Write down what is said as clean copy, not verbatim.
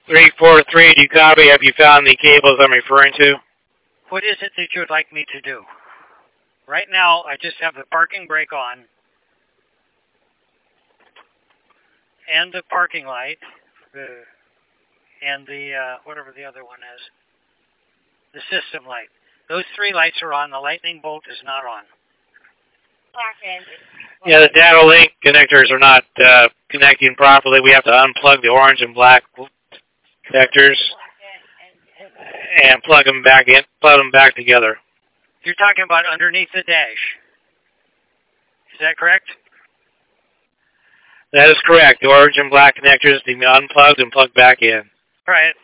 343, do you copy? Have you found the cables I'm referring to? What is it that you'd like me to do? Right now, I just have the parking brake on. And the parking light. And the, whatever the other one is. The system light. Those three lights are on. The lightning bolt is not on. Yeah, the data link connectors are not connecting properly. We have to unplug the orange and black connectors and plug them back in, plug them back together. You're talking about underneath the dash. Is that correct? That is correct. The orange and black connectors need to be unplugged and plugged back in. All right.